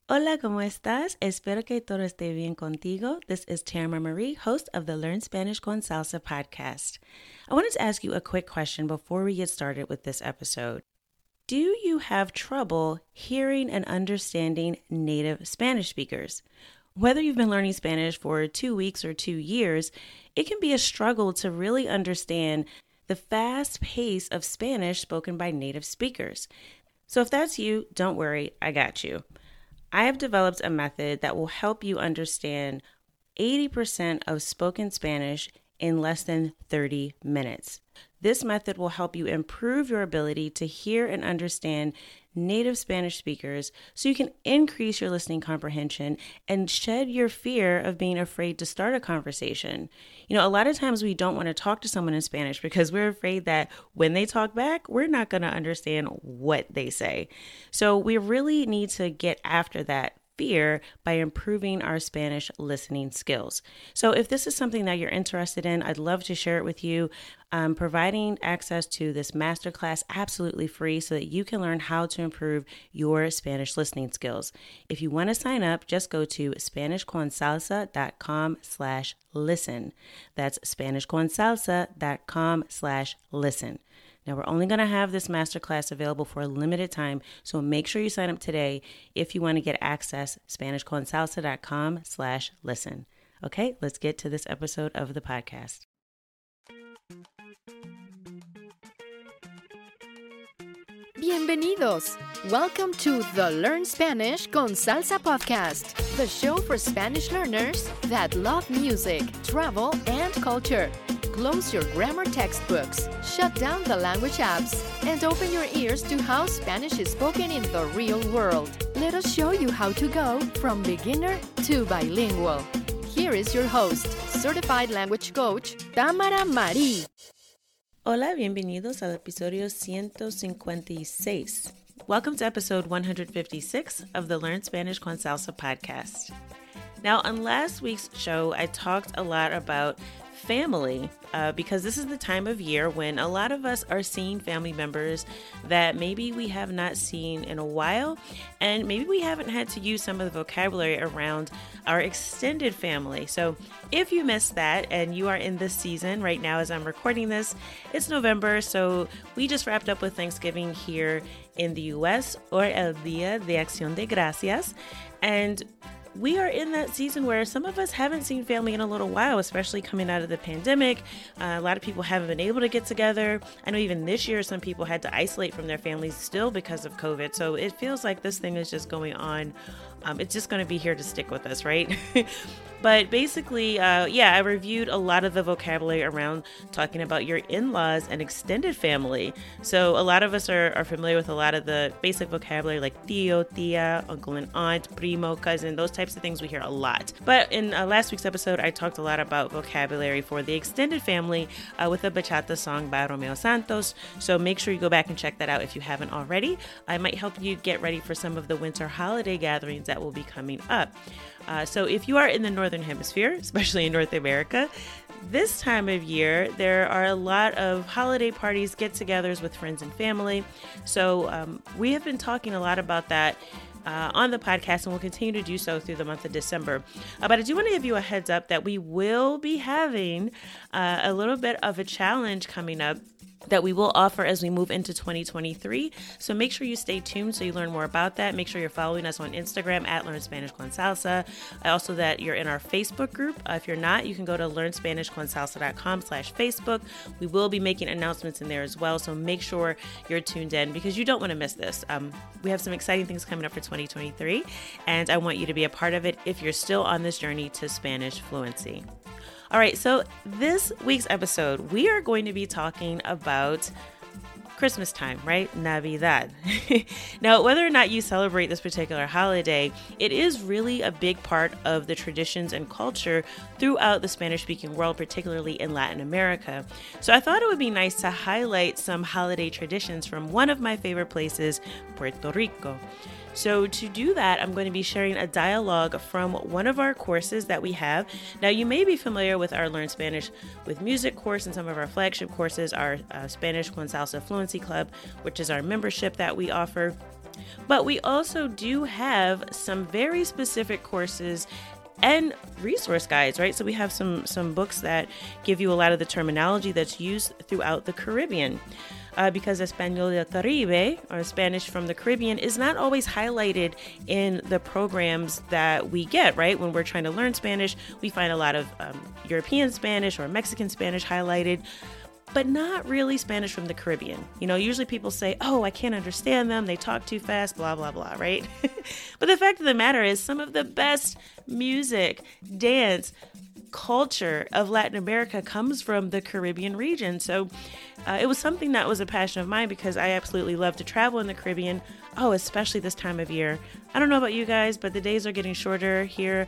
Hola, ¿cómo estás? Espero que todo esté bien contigo. This is Tamara Marie, host of the Learn Spanish con Salsa podcast. I wanted to ask you a quick question before we get started with this episode. Do you have trouble hearing and understanding native Spanish speakers? Whether you've been learning Spanish for 2 weeks or 2 years, it can be a struggle to really understand the fast pace of Spanish spoken by native speakers. So if that's you, don't worry, I got you. I have developed a method that will help you understand 80% of spoken Spanish in less than 30 minutes. This method will help you improve your ability to hear and understand native Spanish speakers so you can increase your listening comprehension and shed your fear of being afraid to start a conversation. You know, a lot of times we don't want to talk to someone in Spanish because we're afraid that when they talk back, we're not going to understand what they say. So we really need to get after that fear by improving our Spanish listening skills. So if this is something that you're interested in, I'd love to share it with you. I'm providing access to this masterclass absolutely free so that you can learn how to improve your Spanish listening skills. If you want to sign up, just go to SpanishConSalsa.com/listen. That's SpanishConSalsa.com/listen. Now, we're only going to have this masterclass available for a limited time, so make sure you sign up today if you want to get access, SpanishConSalsa.com/listen. Okay, let's get to this episode of the podcast. Bienvenidos! Welcome to the Learn Spanish con Salsa podcast, the show for Spanish learners that love music, travel, and culture. Close your grammar textbooks, shut down the language apps, and open your ears to how Spanish is spoken in the real world. Let us show you how to go from beginner to bilingual. Here is your host, certified language coach, Tamara Marie. Hola, bienvenidos al episodio 156. Welcome to episode 156 of the Learn Spanish con Salsa podcast. Now, on last week's show, I talked a lot about family because this is the time of year when a lot of us are seeing family members that maybe we have not seen in a while, and maybe we haven't had to use some of the vocabulary around our extended family. So if you missed that and you are in this season right now as I'm recording this, it's November, so we just wrapped up with Thanksgiving here in the US, or El Día de Acción de Gracias, and we are in that season where some of us haven't seen family in a little while, especially coming out of the pandemic. A lot of people haven't been able to get together. I know even this year, some people had to isolate from their families still because of COVID. So it feels like this thing is just going on. It's just going to be here to stick with us, right? But basically, I reviewed a lot of the vocabulary around talking about your in-laws and extended family. So a lot of us are familiar with a lot of the basic vocabulary like tío, tía, uncle and aunt, primo, cousin, those types of things we hear a lot. But in last week's episode, I talked a lot about vocabulary for the extended family with a bachata song by Romeo Santos. So make sure you go back and check that out if you haven't already. I might help you get ready for some of the winter holiday gatherings that will be coming up. So if you are in the Northern Hemisphere, especially in North America, this time of year, there are a lot of holiday parties, get-togethers with friends and family. So we have been talking a lot about that on the podcast, and we'll continue to do so through the month of December. But I do want to give you a heads up that we will be having a little bit of a challenge coming up that we will offer as we move into 2023. So make sure you stay tuned so you learn more about that. Make sure you're following us on Instagram at Learn Spanish con Salsa. Also that you're in our Facebook group. If you're not, you can go to learnspanishconsalsa.com/Facebook. We will be making announcements in there as well. So make sure you're tuned in because you don't want to miss this. We have some exciting things coming up for 2023, and I want you to be a part of it if you're still on this journey to Spanish fluency. All right, so this week's episode, we are going to be talking about Christmas time, right? Navidad. Now, whether or not you celebrate this particular holiday, it is really a big part of the traditions and culture throughout the Spanish-speaking world, particularly in Latin America. So I thought it would be nice to highlight some holiday traditions from one of my favorite places, Puerto Rico. So to do that, I'm going to be sharing a dialogue from one of our courses that we have. Now, you may be familiar with our Learn Spanish with Music course and some of our flagship courses, our Spanish con Salsa Fluency Club, which is our membership that we offer. But we also do have some very specific courses and resource guides, right? So we have some books that give you a lot of the terminology that's used throughout the Caribbean. Because Español del Caribe, or Spanish from the Caribbean, is not always highlighted in the programs that we get, right? When we're trying to learn Spanish, we find a lot of European Spanish or Mexican Spanish highlighted, but not really Spanish from the Caribbean. You know, usually people say, oh, I can't understand them, they talk too fast, blah, blah, blah, right? But the fact of the matter is some of the best music, dance, culture of Latin America comes from the Caribbean region. So it was something that was a passion of mine because I absolutely love to travel in the Caribbean. Oh, especially this time of year. I don't know about you guys, but the days are getting shorter here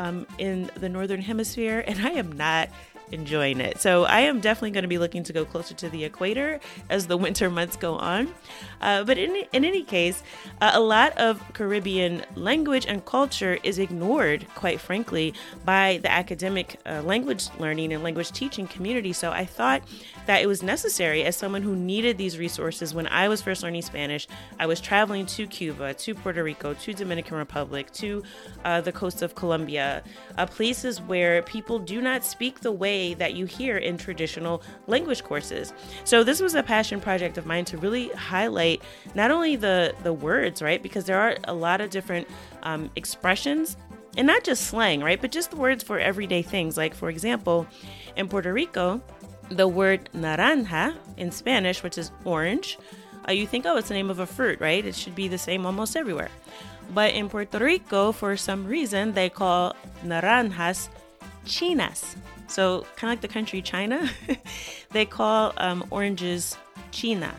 in the Northern Hemisphere, and I am not enjoying it. So I am definitely going to be looking to go closer to the equator as the winter months go on. But in any case, a lot of Caribbean language and culture is ignored, quite frankly, by the academic language learning and language teaching community. So I thought that it was necessary, as someone who needed these resources when I was first learning Spanish. I was traveling to Cuba, to Puerto Rico, to Dominican Republic, to the coast of Colombia, places where people do not speak the way that you hear in traditional language courses. So this was a passion project of mine to really highlight not only the words, right? Because there are a lot of different expressions, and not just slang, right? But just the words for everyday things. Like, for example, in Puerto Rico, the word naranja in Spanish, which is orange, you think, oh, it's the name of a fruit, right? It should be the same almost everywhere. But in Puerto Rico, for some reason, they call naranjas chinas. So kind of like the country China, they call oranges china.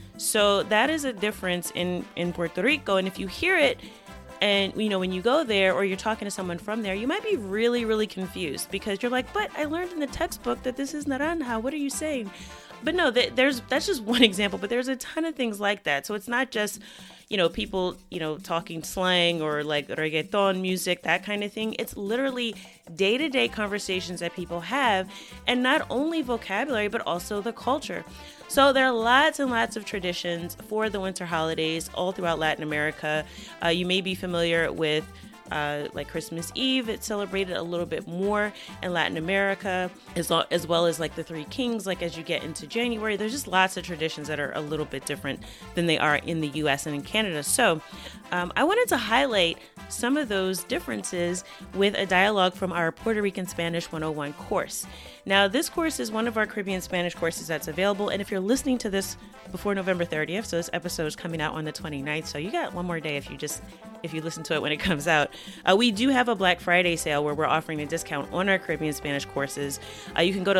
So that is a difference in Puerto Rico. And if you hear it, and you know, when you go there or you're talking to someone from there, you might be really, really confused because you're like, but I learned in the textbook that this is naranja. What are you saying? But no, that's just one example, but there's a ton of things like that. So it's not just, you know, people, you know, talking slang or like reggaeton music, that kind of thing. It's literally day-to-day conversations that people have, and not only vocabulary, but also the culture. So there are lots and lots of traditions for the winter holidays all throughout Latin America. You may be familiar with like Christmas Eve. It's celebrated a little bit more in Latin America, as well as like the Three Kings. Like as you get into January, there's just lots of traditions that are a little bit different than they are in the US and in Canada. So I wanted to highlight some of those differences with a dialogue from our Puerto Rican Spanish 101 course. Now, this course is one of our Caribbean Spanish courses that's available. And if you're listening to this before November 30th, so this episode is coming out on the 29th, so you got one more day if you listen to it when it comes out. We do have a Black Friday sale where we're offering a discount on our Caribbean Spanish courses. You can go to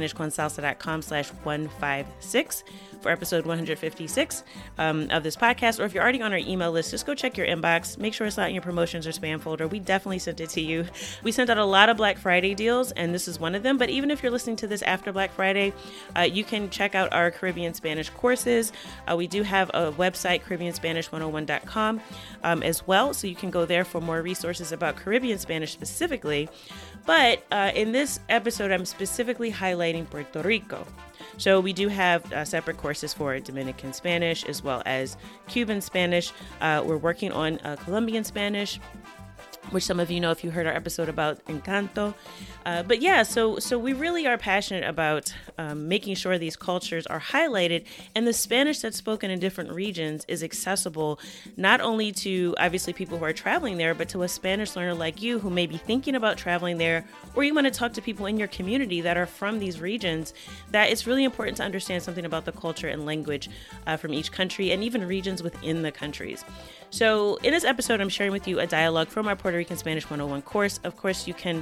learnspanishconsalsa.com/156 for episode 156 of this podcast. Or if you're already on our email list, just go check your inbox. Make sure it's not in your promotions or spam folder. We definitely sent it to you. We sent out a lot of Black Friday deals, and this is one of them. But even if you're listening to this after Black Friday, you can check out our Caribbean Spanish courses. We do have a website, CaribbeanSpanish101.com, as well. So you can go there for more resources about Caribbean Spanish specifically. But in this episode, I'm specifically highlighting Puerto Rico. So we do have separate courses for Dominican Spanish as well as Cuban Spanish. We're working on Colombian Spanish, which some of you know if you heard our episode about Encanto. But yeah, so we really are passionate about making sure these cultures are highlighted, and the Spanish that's spoken in different regions is accessible not only to obviously people who are traveling there, but to a Spanish learner like you who may be thinking about traveling there, or you want to talk to people in your community that are from these regions, that it's really important to understand something about the culture and language from each country and even regions within the countries. So in this episode, I'm sharing with you a dialogue from our Puerto Rican Spanish 101 course. Of course, you can,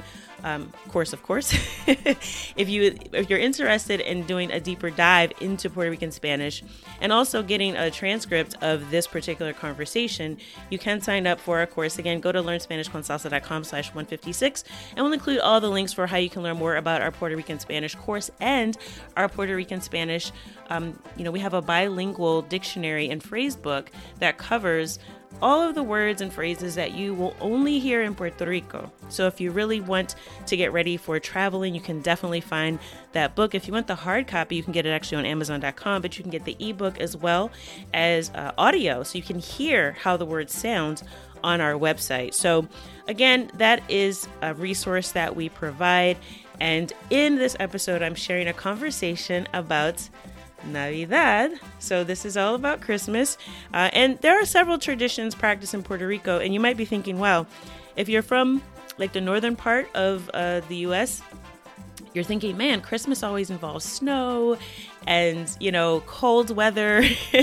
if you're interested in doing a deeper dive into Puerto Rican Spanish and also getting a transcript of this particular conversation, you can sign up for our course. Again, go to learnspanishconsalsa.com/156, and we'll include all the links for how you can learn more about our Puerto Rican Spanish course and our Puerto Rican Spanish. We have a bilingual dictionary and phrase book that covers all of the words and phrases that you will only hear in Puerto Rico. So if you really want to get ready for traveling, you can definitely find that book. If you want the hard copy, you can get it actually on Amazon.com, but you can get the ebook as well as audio, so you can hear how the word sounds on our website. So again, that is a resource that we provide. And in this episode, I'm sharing a conversation about Navidad. So this is all about Christmas. And there are several traditions practiced in Puerto Rico. And you might be thinking, wow, if you're from like the northern part of the U.S., you're thinking, man, Christmas always involves snow and, cold weather.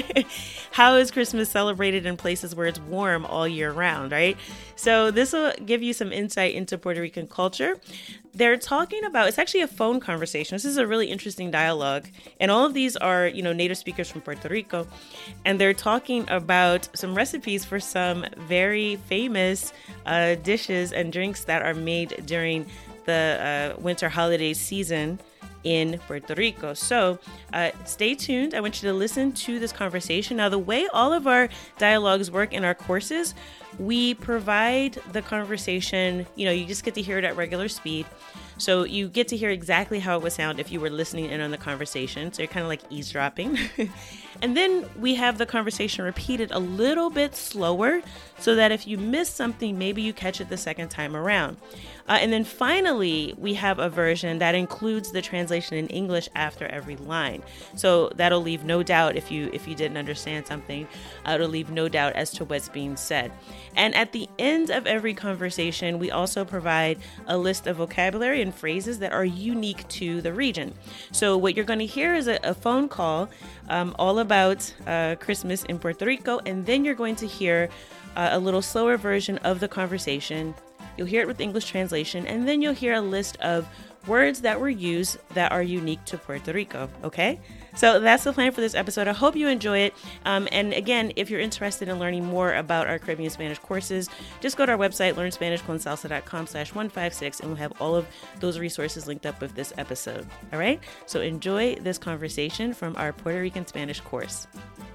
How is Christmas celebrated in places where it's warm all year round, right? So this will give you some insight into Puerto Rican culture. They're talking about, it's actually a phone conversation. This is a really interesting dialogue. And all of these are, native speakers from Puerto Rico. And they're talking about some recipes for some very famous dishes and drinks that are made during the winter holiday season in Puerto Rico. So stay tuned. I want you to listen to this conversation. Now, the way all of our dialogues work in our courses, we provide the conversation, you just get to hear it at regular speed. So you get to hear exactly how it would sound if you were listening in on the conversation. So you're kind of like eavesdropping. And then we have the conversation repeated a little bit slower so that if you miss something, maybe you catch it the second time around. And then finally, we have a version that includes the translation in English after every line. So that'll leave no doubt if you didn't understand something, it'll leave no doubt as to what's being said. And at the end of every conversation, we also provide a list of vocabulary and phrases that are unique to the region. So what you're going to hear is a phone call all about Christmas in Puerto Rico, and then you're going to hear a little slower version of the conversation. You'll hear it with English translation, and then you'll hear a list of words that were used that are unique to Puerto Rico, okay? So that's the plan for this episode. I hope you enjoy it. And again, if you're interested in learning more about our Caribbean Spanish courses, just go to our website, learnspanishconsalsa.com/156, and we'll have all of those resources linked up with this episode, all right? So enjoy this conversation from our Puerto Rican Spanish course.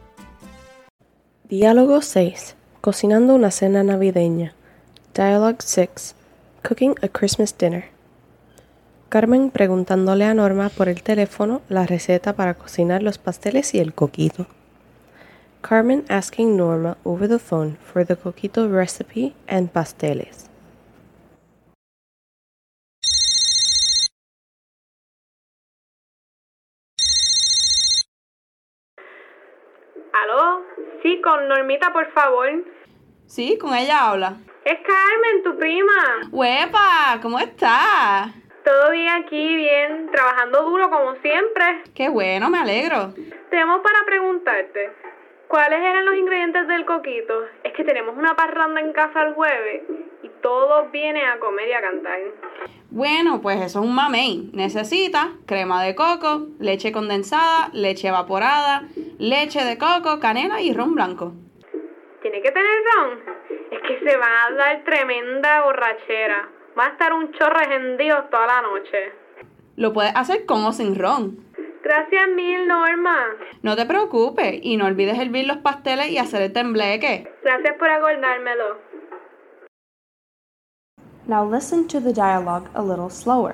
Diálogo 6. Cocinando una cena navideña. Dialogue 6. Cooking a Christmas dinner. Carmen preguntándole a Norma por el teléfono la receta para cocinar los pasteles y el coquito. Carmen asking Norma over the phone for the coquito recipe and pasteles. ¿Aló? Sí, con Normita, por favor. Sí, con ella habla. Es Carmen, tu prima. ¡Huepa! ¿Cómo estás? Todo bien aquí, bien, trabajando duro como siempre. Qué bueno, me alegro. Tenemos para preguntarte, ¿cuáles eran los ingredientes del coquito? Es que tenemos una parranda en casa el jueves y todos vienen a comer y a cantar. Bueno, pues eso es un mamey. Necesita crema de coco, leche condensada, leche evaporada, leche de coco, canela y ron blanco. ¿Tiene que tener ron? Es que se va a dar tremenda borrachera. Va a estar un chorro de gendíos toda la noche. Lo puedes hacer con o sin ron. Gracias mil, Norma. No te preocupes y no olvides hervir los pasteles y hacer el tembleque. Gracias por acordármelo. Now listen to the dialogue a little slower.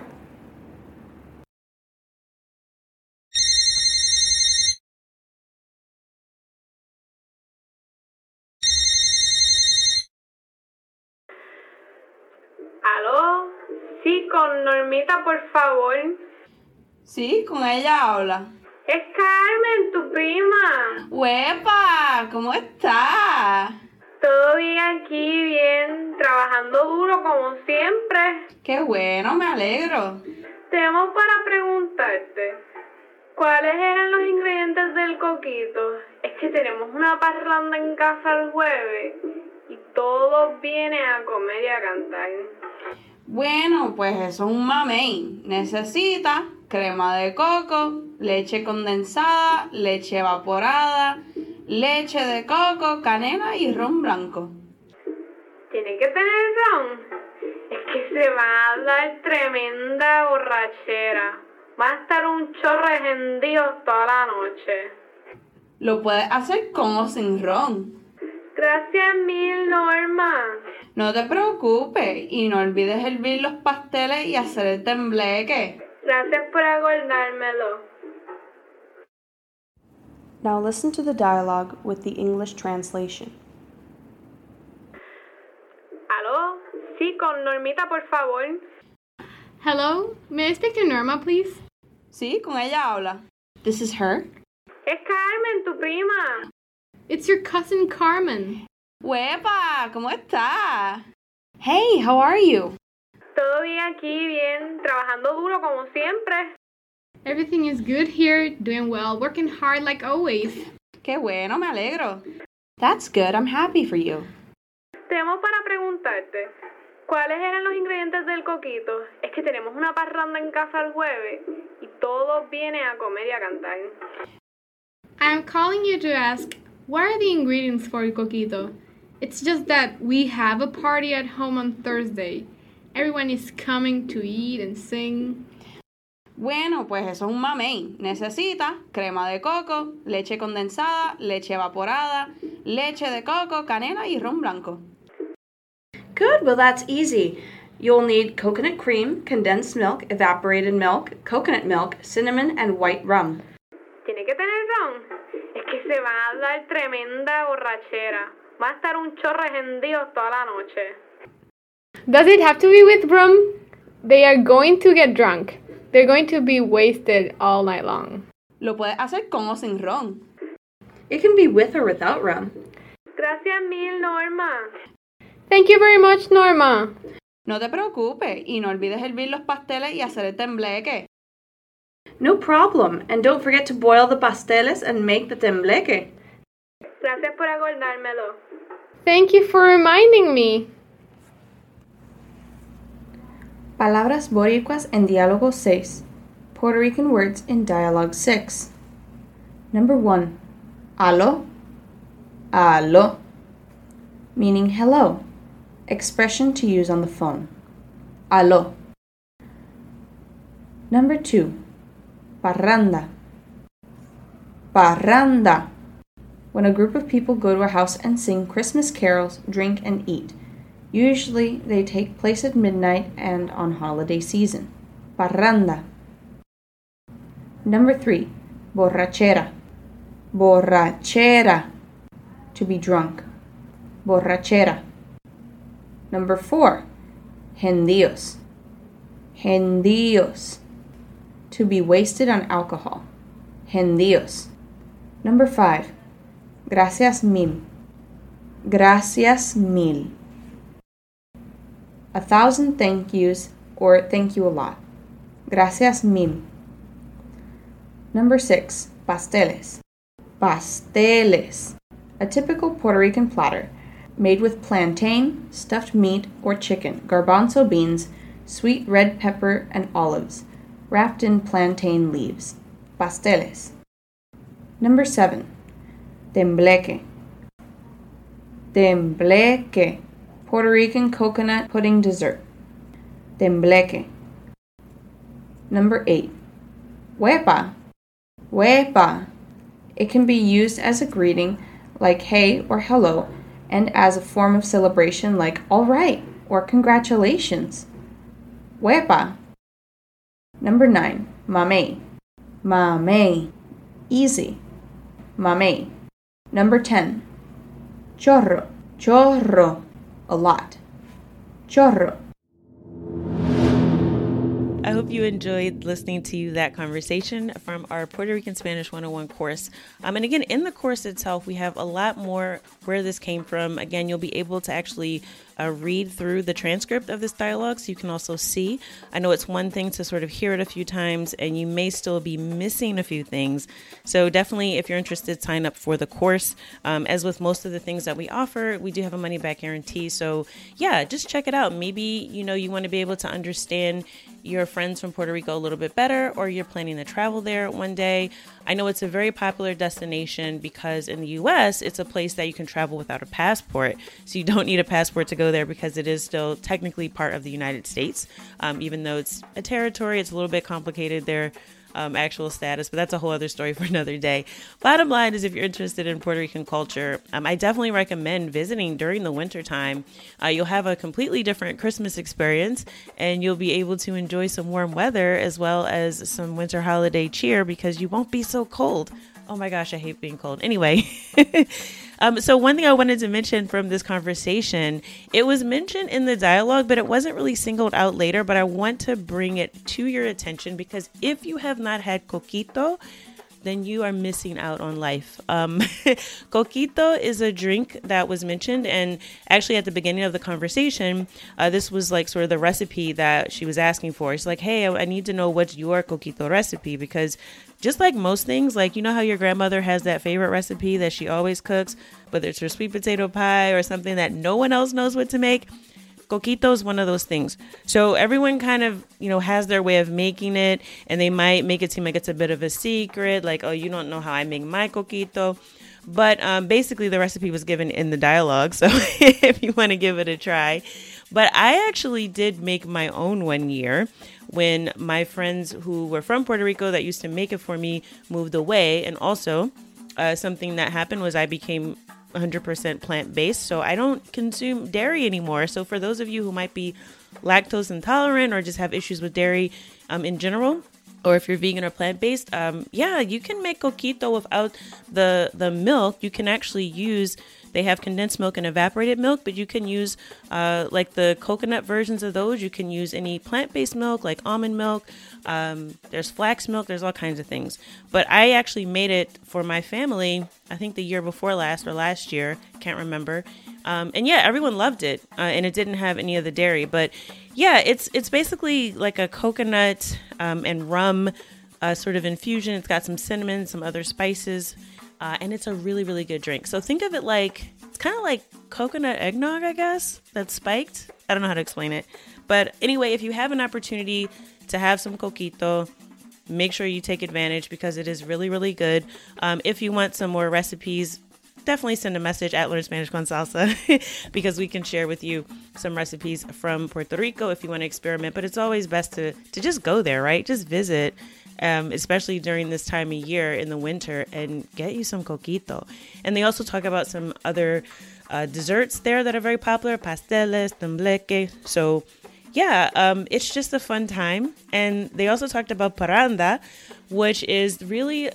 ¿Aló? Sí, con Normita, por favor. Sí, con ella habla. Es Carmen, tu prima. ¡Huepa! ¿Cómo estás? Todo bien aquí, bien, trabajando duro como siempre. Qué bueno, me alegro. Tenemos para preguntarte, ¿cuáles eran los ingredientes del coquito? Es que tenemos una parranda en casa el jueves y todos vienen a comer y a cantar. Bueno, pues eso es un mamey. Necesita crema de coco, leche condensada, leche evaporada, leche de coco, canela y ron blanco. ¿Tiene que tener ron? Es que se va a dar tremenda borrachera. Va a estar un chorro de gendíos toda la noche. Lo puedes hacer con o sin ron. Gracias mil, Norma. No te preocupes y no olvides hervir los pasteles y hacer el tembleque. Gracias por acordármelo. Now listen to the dialogue with the English translation. ¿Aló? Sí, con Normita, por favor. Hello, may I speak to Norma, please? Sí, con ella habla. This is her. Es Carmen, tu prima. It's your cousin Carmen. ¡Huepa! ¿Cómo estás? Hey, how are you? Todo bien aquí, bien, trabajando duro como siempre. Everything is good here, doing well, working hard like always. ¡Qué bueno! Me alegro. That's good. I'm happy for you. Tenemos para preguntarte, ¿cuáles eran los ingredientes del coquito? Es que tenemos una parranda en casa el jueves y todos vienen a comer y a cantar. I'm calling you to ask, what are the ingredients for el coquito? It's just that we have a party at home on Thursday. Everyone is coming to eat and sing. Bueno, pues eso es un mamey. Necesita crema de coco, leche condensada, leche evaporada, leche de coco, canela y ron blanco. Good. Well, that's easy. You'll need coconut cream, condensed milk, evaporated milk, coconut milk, cinnamon, and white rum. ¿Tiene que tener ron? Es que se van a dar tremenda borrachera. Va a estar un chorro de hendidos toda la noche. Does it have to be with rum? They are going to get drunk. They're going to be wasted all night long. Lo puedes hacer con o sin ron. It can be with or without rum. Gracias mil, Norma. Thank you very much, Norma. No te preocupes y no olvides hervir los pasteles y hacer el tembleque. No problem. And don't forget to boil the pasteles and make the tembleque. Gracias por acordármelo. Thank you for reminding me. Palabras boricuas en diálogo 6. Puerto Rican words in dialogue 6. Number 1. Aló. Aló. Meaning hello. Expression to use on the phone. Aló. Number 2. Parranda. Parranda. When a group of people go to a house and sing Christmas carols, drink, and eat. Usually, they take place at midnight and on holiday season. Parranda. Number 3. Borrachera. Borrachera. To be drunk. Borrachera. Number 4. Hendios. Hendios. To be wasted on alcohol. Hendios. Number 5. Gracias mil. Gracias mil. 1,000 thank yous or thank you a lot. Gracias mil. Number 6. Pasteles. Pasteles. A typical Puerto Rican platter made with plantain, stuffed meat or chicken, garbanzo beans, sweet red pepper, and olives, wrapped in plantain leaves. Pasteles. Number 7. Tembleque. Tembleque. Puerto Rican coconut pudding dessert. Tembleque. Number 8. Huepa. Huepa. It can be used as a greeting like hey or hello, and as a form of celebration like all right or congratulations. Huepa. Number 9. Mamey. Mamey. Easy. Mamey. Number 10. Chorro. Chorro. A lot. Chorro. I hope you enjoyed listening to that conversation from our Puerto Rican Spanish 101 course. And again, in the course itself, we have a lot more where this came from. Again, you'll be able to actually read through the transcript of this dialogue so you can also see. I know it's one thing to sort of hear it a few times and you may still be missing a few things. So definitely, if you're interested, sign up for the course. As with most of the things that we offer, we do have a money back guarantee. So yeah, just check it out. Maybe, you want to be able to understand your friends from Puerto Rico a little bit better, or you're planning to travel there one day. I know it's a very popular destination because in the U.S., it's a place that you can travel without a passport. So you don't need a passport to go there because it is still technically part of the United States. Even though it's a territory, it's a little bit complicated there. actual status, but that's a whole other story for another day. Bottom line is, if you're interested in Puerto Rican culture, I definitely recommend visiting during the winter time. You'll have a completely different Christmas experience, and you'll be able to enjoy some warm weather as well as some winter holiday cheer because you won't be so cold. Oh my gosh, I hate being cold. Anyway, so one thing I wanted to mention from this conversation, it was mentioned in the dialogue, but it wasn't really singled out later, but I want to bring it to your attention because if you have not had coquito, then you are missing out on life. Coquito is a drink that was mentioned, and actually at the beginning of the conversation, this was like sort of the recipe that she was asking for. She's like, hey, I need to know what's your coquito recipe, because just like most things, like, you know how your grandmother has that favorite recipe that she always cooks, whether it's her sweet potato pie or something that no one else knows what to make. Coquito is one of those things. So everyone kind of, has their way of making it, and they might make it seem like it's a bit of a secret, like, oh, you don't know how I make my coquito. But basically the recipe was given in the dialogue, so if you want to give it a try. But I actually did make my own one year when my friends who were from Puerto Rico that used to make it for me moved away. And also something that happened was I became 100% plant-based, so I don't consume dairy anymore. So for those of you who might be lactose intolerant or just have issues with dairy in general, or if you're vegan or plant-based, you can make coquito without the milk. You can actually use, they have condensed milk and evaporated milk, but you can use like the coconut versions of those. You can use any plant-based milk like almond milk. There's flax milk. There's all kinds of things. But I actually made it for my family, I think the year before last or last year. Can't remember. And yeah, everyone loved it. And it didn't have any of the dairy. But yeah, it's basically like a coconut and rum sort of infusion. It's got some cinnamon, some other spices. And it's a really, really good drink. So think of it like, it's kind of like coconut eggnog, I guess, that's spiked. I don't know how to explain it. But anyway, if you have an opportunity to have some coquito, make sure you take advantage because it is really, really good. If you want some more recipes, definitely send a message at Learn Spanish con Salsa because we can share with you some recipes from Puerto Rico if you want to experiment. But it's always best to just go there, right? Just visit. Especially during this time of year in the winter, and get you some coquito. And they also talk about some other desserts there that are very popular, pasteles, tembleque. So yeah, it's just a fun time. And they also talked about parranda, which is really,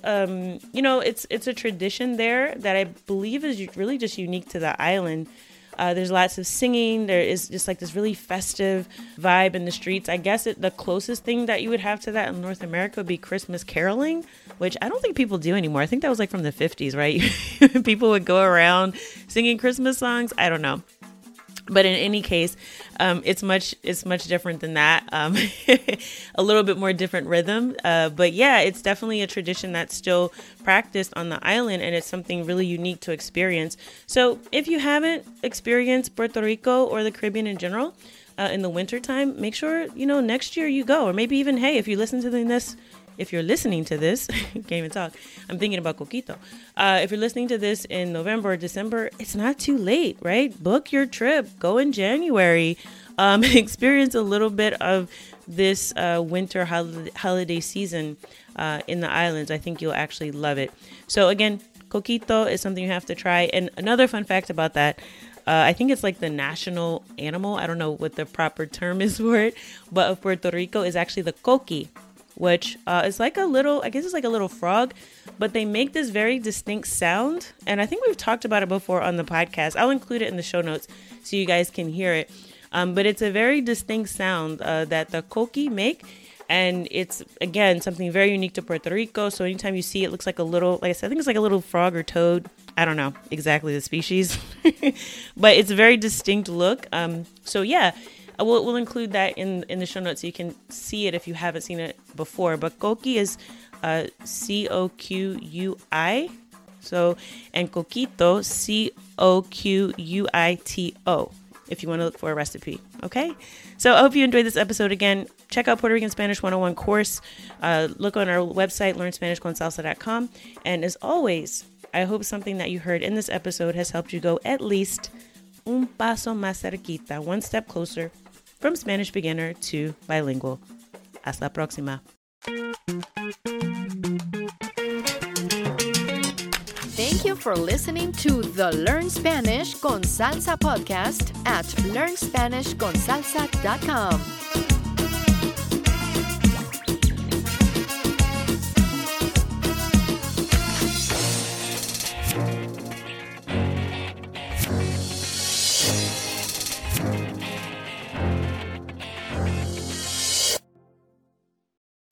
it's a tradition there that I believe is really just unique to the island. There's lots of singing. There is just like this really festive vibe in the streets. I guess the closest thing that you would have to that in North America would be Christmas caroling, which I don't think people do anymore. I think that was like from the 50s, right? People would go around singing Christmas songs. I don't know. But in any case, it's much different than that. A little bit more different rhythm. But yeah, it's definitely a tradition that's still practiced on the island, and it's something really unique to experience. So if you haven't experienced Puerto Rico or the Caribbean in general in the wintertime, make sure, next year you go. Or maybe even, hey, if you're listening to this, can't even talk. I'm thinking about coquito. If you're listening to this in November or December, it's not too late, right? Book your trip. Go in January. Experience a little bit of this winter holiday season in the islands. I think you'll actually love it. So again, coquito is something you have to try. And another fun fact about that, I think it's like the national animal. I don't know what the proper term is for it, but of Puerto Rico is actually the coqui, which is like it's like a little frog, but they make this very distinct sound. And I think we've talked about it before on the podcast. I'll include it in the show notes so you guys can hear it. But it's a very distinct sound that the coqui make. And it's, again, something very unique to Puerto Rico. So anytime you see it, looks like a little, like I said, I think it's like a little frog or toad. I don't know exactly the species, but it's a very distinct look. So yeah. We'll include that in the show notes so you can see it if you haven't seen it before. But coqui is C-O-Q-U-I. So, and coquito, C-O-Q-U-I-T-O, if you want to look for a recipe. Okay? So I hope you enjoyed this episode. Again, check out Puerto Rican Spanish 101 course. Look on our website, learnspanishconsalsa.com. And as always, I hope something that you heard in this episode has helped you go at least un paso más cerquita, one step closer from Spanish beginner to bilingual. Hasta la próxima. for listening to the Learn Spanish con Salsa podcast at learnspanishconsalsa.com.